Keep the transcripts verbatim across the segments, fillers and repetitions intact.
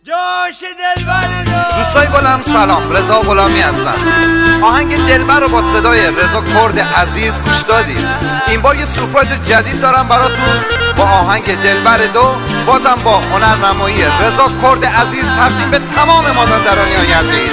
جاش دلبر دوستای گلم سلام، رضا غلامی هستم. آهنگ دلبر رو با صدای رضا کرد عزیز گوش دادید. این بار یه سورپرایز جدید دارم براتون با آهنگ دلبر دو، بازم با هنرنمایی رضا کرد عزیز، تقدیم به تمام مازندرانیای عزیز.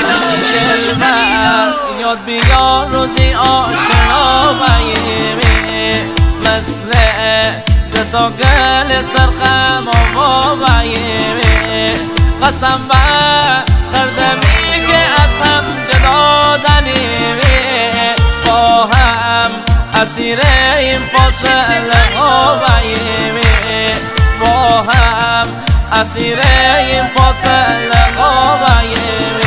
دلبر یاد بیار روزی آشنا بیمی مثل دتا گل سرخم و بیمی قسم بر خردمی که از هم جدا دنیمی با هم اسیر این فاصله ها بیمی با هم اسیر این فاصله ها بیمی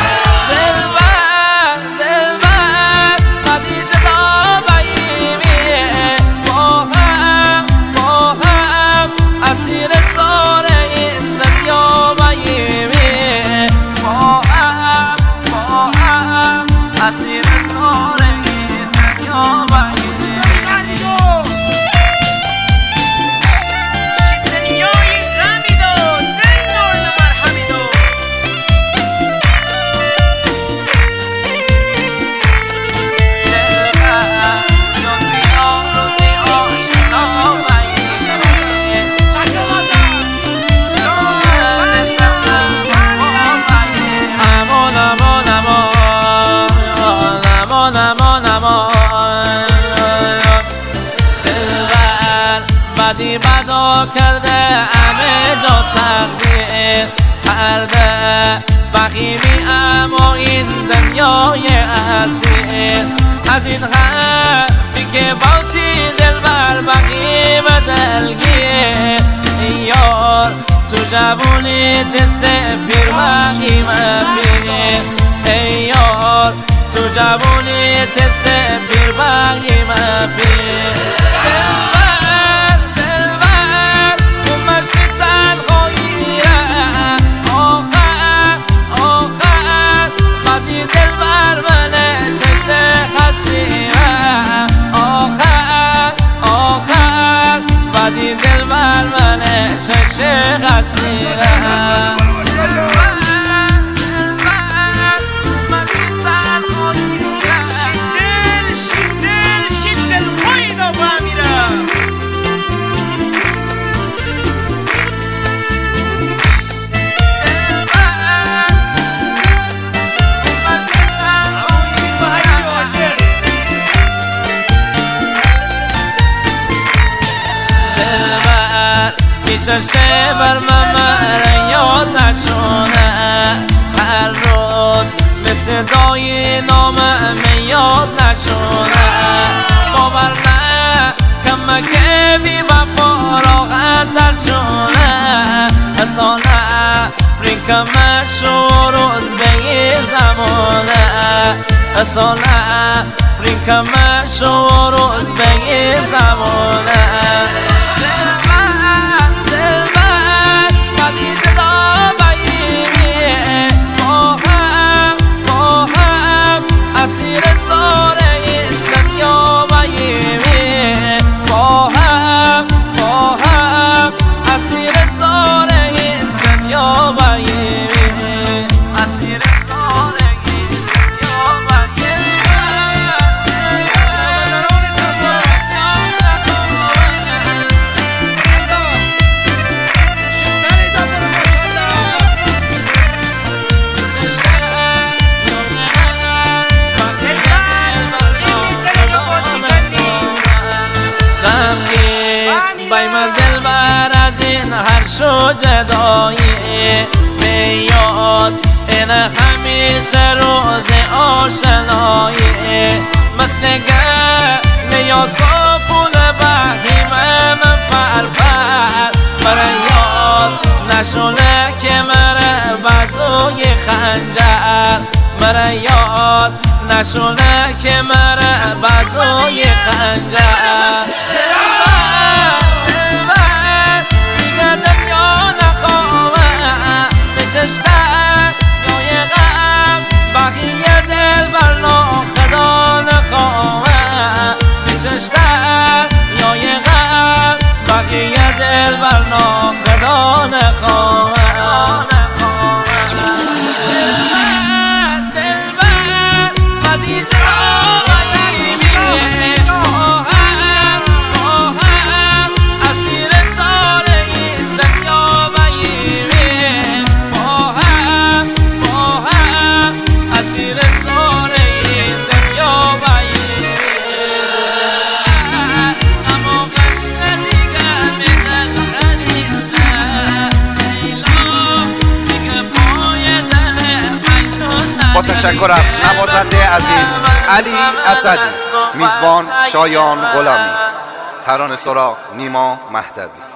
بدی بدا کرده همه جا تقدیر کرده بخیمی، اما این دنیای اسیر از این حرفی که باسی دلبر بقی و دلگیر یار تو جوونی تسه پیر بقی مپیر ای یار تو جوونی تسه پیر بقی مپیر بدی دل بر منه شش غسیره چشه بر من یاد نشونه هر روز به صدای نامم یاد نشونه باور نه کمکه بی وفا راحت در شونه حسان افریقا مشهور به یه زمانه حسان افریقا مشهور به یه زمانه بایم دلبر از این هر شو جدایی بیاد این همیشه روز آشنایی مثل گل یا صابون بهیمه من پر پر برای یاد نشونه که مره بازوی خنجر برای یاد نشونه که مره بازوی خنجر بقیه دل بر ناخدا نخواه نششتر یا یه غم بقیه دل بر ناخدا نخواه با تشکر از نوازنده عزیز علی اسدی، میزبان شایان غلامی، ترانه سرا نیما مهدوی.